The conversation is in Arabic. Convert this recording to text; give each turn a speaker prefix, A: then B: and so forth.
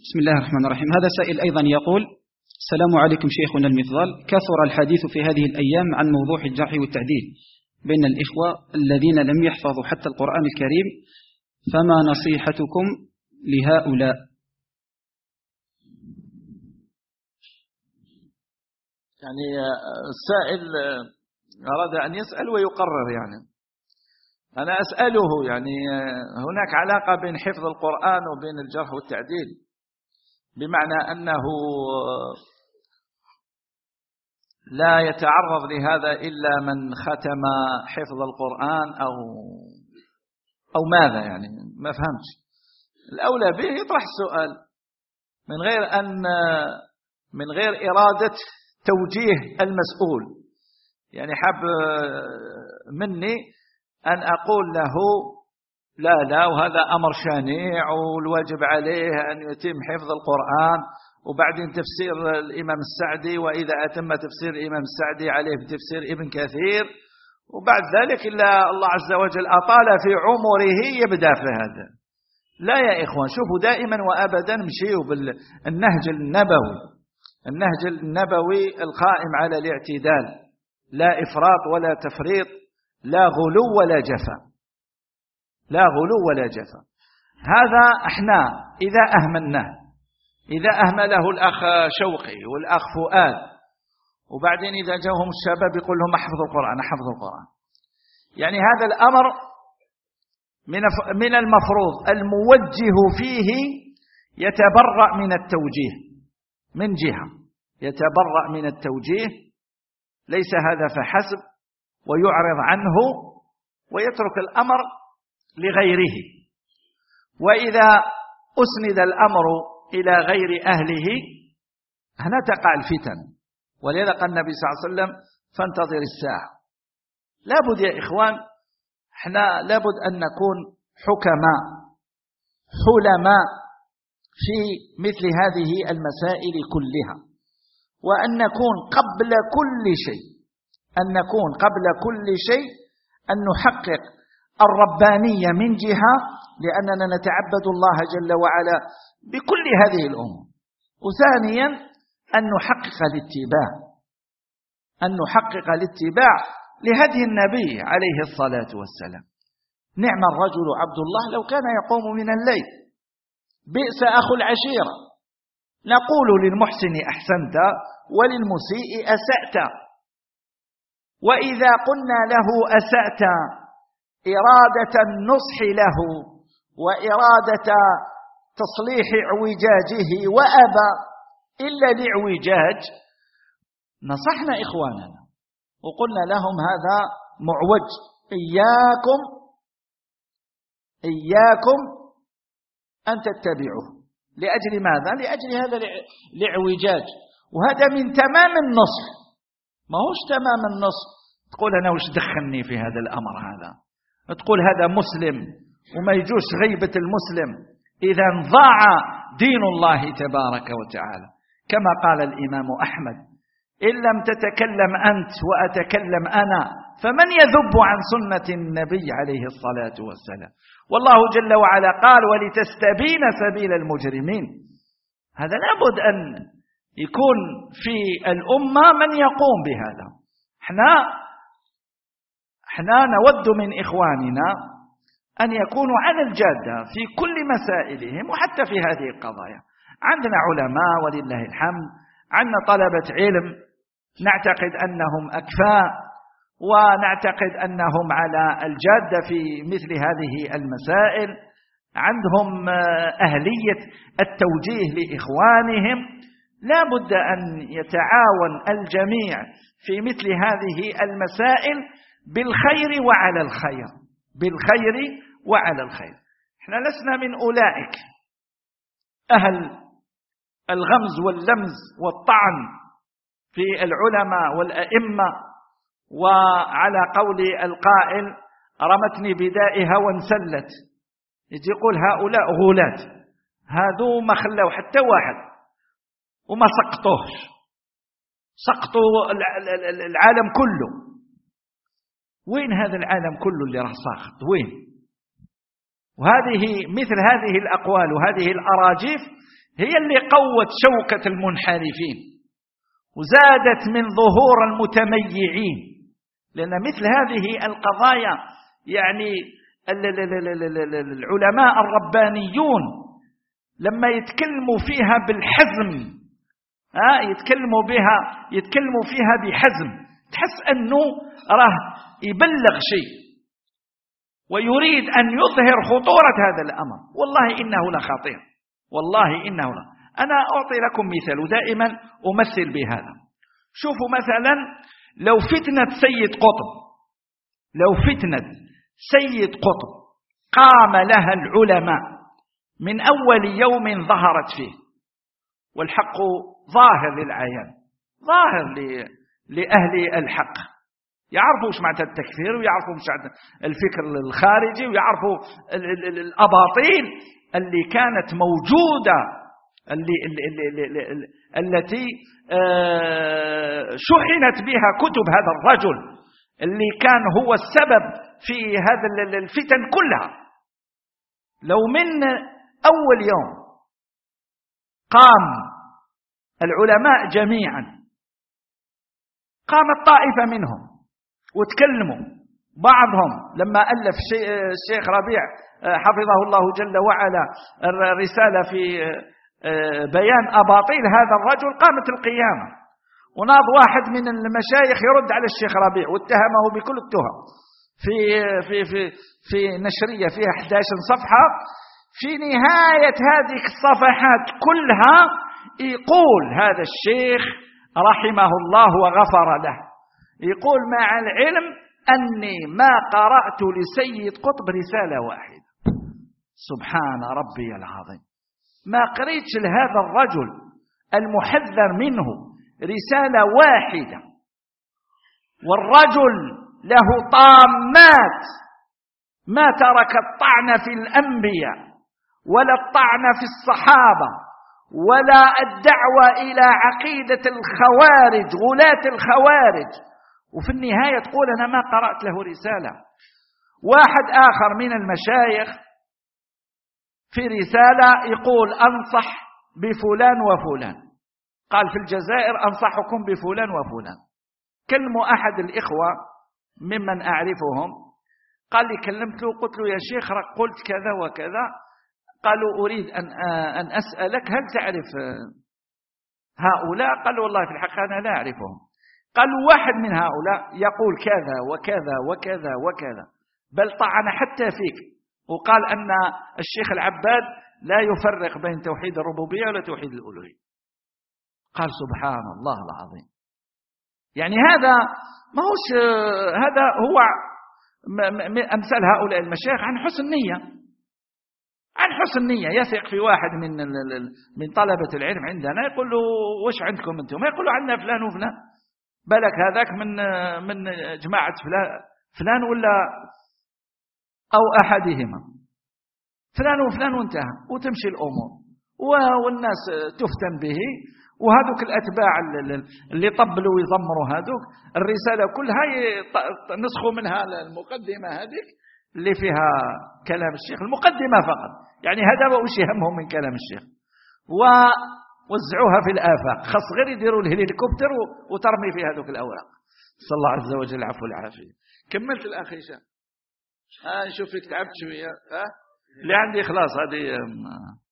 A: بسم الله الرحمن الرحيم. هذا سائل أيضا يقول: السلام عليكم شيخنا المفضل، كثر الحديث في هذه الأيام عن موضوع الجرح والتعديل بين الإخوة الذين لم يحفظوا حتى القرآن الكريم، فما نصيحتكم لهؤلاء؟
B: يعني السائل أراد أن يسأل ويقرر. يعني أنا أسأله، يعني هناك علاقة بين حفظ القرآن وبين الجرح والتعديل، بمعنى أنه لا يتعرض لهذا إلا من ختم حفظ القرآن أو ماذا، يعني ما فهمتش. الأولى به يطرح السؤال من غير إرادة توجيه المسؤول. يعني حاب مني أن أقول له لا وهذا أمر شنيع والواجب عليه أن يتم حفظ القرآن، وبعدين تفسير الإمام السعدي، وإذا أتم تفسير الإمام السعدي عليه بتفسير ابن كثير، وبعد ذلك إلا الله عز وجل أطال في عمره يبدأ في هذا. لا يا إخوان، شوفوا دائما وأبدا مشيوا بالنهج النبوي القائم على الاعتدال، لا إفراط ولا تفريط، لا غلو ولا جفا. هذا احنا إذا أهمله الأخ شوقي والأخ فؤاد، وبعدين إذا جاءهم الشباب يقول لهم احفظوا القرآن. يعني هذا الأمر من المفروض الموجه فيه يتبرأ من التوجيه، من جهة يتبرأ من التوجيه، ليس هذا فحسب، ويعرض عنه ويترك الأمر لغيره. وإذا أسند الأمر إلى غير أهله هنا تقع الفتن، ولذا قال النبي صلى الله عليه وسلم: فانتظر الساعة. لابد يا إخوان، احنا لابد أن نكون حلماء في مثل هذه المسائل كلها، وأن نكون قبل كل شيء أن نحقق الربانية من جهة، لأننا نتعبد الله جل وعلا بكل هذه الأمور، وثانيا أن نحقق الاتباع لهدي النبي عليه الصلاة والسلام. نعم الرجل عبد الله لو كان يقوم من الليل، بئس أخو العشيرة. نقول للمحسن أحسنت وللمسيء أسأت، وإذا قلنا له أسأت إرادة النصح له وإرادة تصليح اعوجاجه وأبى إلا الاعوجاج، نصحنا إخواننا وقلنا لهم هذا معوج، إياكم أن تتبعوه. لأجل ماذا؟ لأجل هذا الاعوجاج، وهذا من تمام النصح. ما هوش تمام النصح تقول أنا وش دخلني في هذا الأمر، هذا تقول هذا مسلم وما يجوز غيبة المسلم، إذا ضاع دين الله تبارك وتعالى. كما قال الإمام أحمد: إن لم تتكلم أنت وأتكلم أنا فمن يذب عن سنة النبي عليه الصلاة والسلام. والله جل وعلا قال: ولتستبين سبيل المجرمين. هذا لابد أن يكون في الأمة من يقوم بهذا. احنا نود من إخواننا أن يكونوا على الجادة في كل مسائلهم، وحتى في هذه القضايا. عندنا علماء ولله الحمد، عندنا طلبة علم نعتقد أنهم أكفاء، ونعتقد أنهم على الجادة في مثل هذه المسائل، عندهم أهلية التوجيه لإخوانهم. لا بد أن يتعاون الجميع في مثل هذه المسائل بالخير وعلى الخير. احنا لسنا من أولئك أهل الغمز واللمز والطعن في العلماء والأئمة، وعلى قول القائل: رمتني بدائها وانسلت. يجي يقول هؤلاء غولات، هذو ما خلوا حتى واحد وما سقطوا العالم كله. وين هذا العالم كله اللي راه ساقط؟ وين؟ وهذه مثل هذه الأقوال وهذه الأراجيف هي اللي قوت شوكة المنحرفين وزادت من ظهور المتميعين، لأن مثل هذه القضايا يعني العلماء الربانيون لما يتكلموا فيها بالحزم، يتكلموا فيها بحزم، تحس أنه راه يبلغ شيء ويريد أن يظهر خطورة هذا الأمر. والله إنه لخطير، والله إنه أنا أعطي لكم مثال ودائما أمثل بهذا. شوفوا مثلا لو فتنة سيد قطب قام لها العلماء من أول يوم ظهرت فيه، والحق ظاهر للعيان، ظاهر لأهل الحق، يعرفوا ايش معنى التكفير، ويعرفوا ايش معنى الفكر الخارجي، ويعرفوا الأباطيل اللي كانت موجودة، التي شحنت بها كتب هذا الرجل اللي كان هو السبب في هذا الفتن كلها. لو من أول يوم قام العلماء جميعا، قامت طائفة منهم وتكلموا، بعضهم لما ألف الشيخ ربيع حفظه الله جل وعلا الرسالة في بيان أباطيل هذا الرجل، قامت القيامة، وناض واحد من المشايخ يرد على الشيخ ربيع واتهمه بكل التهم في نشرية فيها 11 صفحة. في نهاية هذه الصفحات كلها يقول هذا الشيخ رحمه الله وغفر له، يقول مع العلم أني ما قرأت لسيد قطب رسالة واحدة، سبحان ربي العظيم، ما قريتش لهذا الرجل المحذر منه رسالة واحدة. والرجل له طامات، ما ترك الطعن في الأنبياء ولا الطعن في الصحابة ولا الدعوة إلى عقيدة الخوارج، غلاة الخوارج، وفي النهاية تقول أنا ما قرأت له رسالة. واحد آخر من المشايخ في رسالة يقول أنصح بفلان وفلان، قال في الجزائر أنصحكم بفلان وفلان. كلموا أحد الإخوة ممن أعرفهم، قال لي كلمت له قلت له يا شيخ قلت كذا وكذا، قالوا أريد أن أسألك هل تعرف هؤلاء؟ قالوا والله في الحقيقة أنا لا أعرفهم. قالوا واحد من هؤلاء يقول كذا وكذا وكذا وكذا، بل طعن حتى فيك، وقال أن الشيخ العباد لا يفرق بين توحيد الربوبية ولا توحيد الألوهية. قال سبحان الله العظيم، يعني هذا ما هوش، هذا هو أمثال هؤلاء المشايخ عن حسن نية، عن حسن نية. يثق في واحد من طلبة العلم عندنا يقول له وش عندكم أنتم؟ ما يقولوا عندنا فلان وفلان، بالك هذاك من جماعة فلان ولا أو أحدهما، فلان وفلان وانتهى، وتمشي الأمور والناس تفتن به. وهذوك الأتباع اللي طبلوا ويضمروا هذوك الرسالة كلها نسخوا منها المقدمة هذيك اللي فيها كلام الشيخ، المقدمة فقط، يعني هذا وش يهمهم من كلام الشيخ، ووزعوها في الآفاق، خاص غير يديروا الهليكوبتر وترمي في هذوك الأوراق. صلى الله عز وجل العفو والعافية. كملت الأخ هشام؟ نشوف فيك تعبت شوية، اللي عندي خلاص هذه